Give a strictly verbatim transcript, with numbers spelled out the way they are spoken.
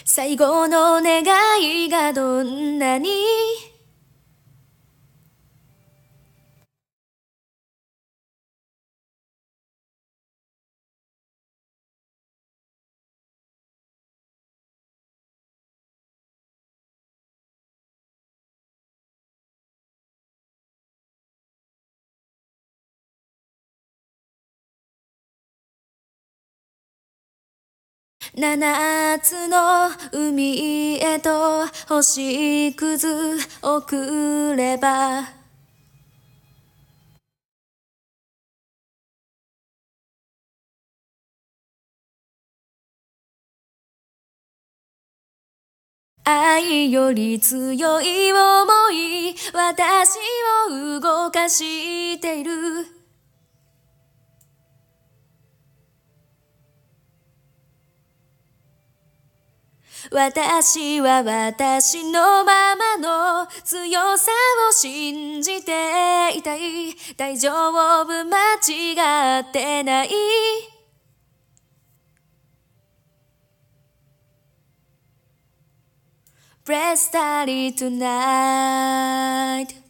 最後の願いがどんなに七つの海へと星屑送れば愛より強い想い私を動かしている私は私のままの強さを信じていたい大丈夫間違ってない Press study tonight